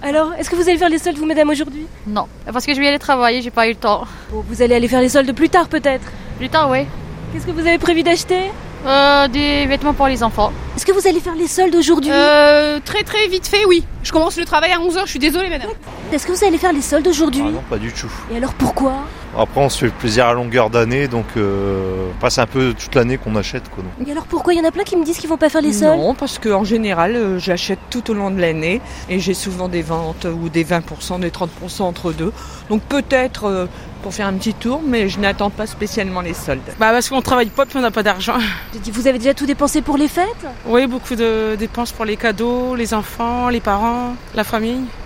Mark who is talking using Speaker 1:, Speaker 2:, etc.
Speaker 1: Alors, est-ce que vous allez faire les soldes, vous, madame, aujourd'hui?
Speaker 2: Non, parce que je vais aller travailler, j'ai pas eu le temps.
Speaker 1: Bon, vous allez aller faire les soldes plus tard, peut-être.
Speaker 2: Plus tard, oui.
Speaker 1: Qu'est-ce que vous avez prévu d'acheter?
Speaker 2: Des vêtements pour les enfants.
Speaker 1: Est-ce que vous allez faire les soldes aujourd'hui?
Speaker 3: Très très vite fait, oui. Je commence le travail à 11h, je suis désolée madame.
Speaker 1: Est-ce que vous allez faire les soldes aujourd'hui?
Speaker 4: Ah non, pas du tout.
Speaker 1: Et alors pourquoi?
Speaker 4: Après, on se fait plaisir à longueur d'année, donc on passe un peu toute l'année qu'on achète, quoi. Donc.
Speaker 1: Et alors pourquoi? Il y en a plein qui me disent qu'ils vont pas faire les soldes.
Speaker 5: Non, parce qu'en général, j'achète tout au long de l'année et j'ai souvent des ventes ou des 20%, des 30% entre deux. Donc peut-être pour faire un petit tour, mais je n'attends pas spécialement les soldes.
Speaker 6: Parce qu'on travaille pas puis on n'a pas d'argent.
Speaker 1: J'ai dit, vous avez déjà tout dépensé pour les fêtes?
Speaker 6: Oui, beaucoup de dépenses pour les cadeaux, les enfants, les parents, la famille.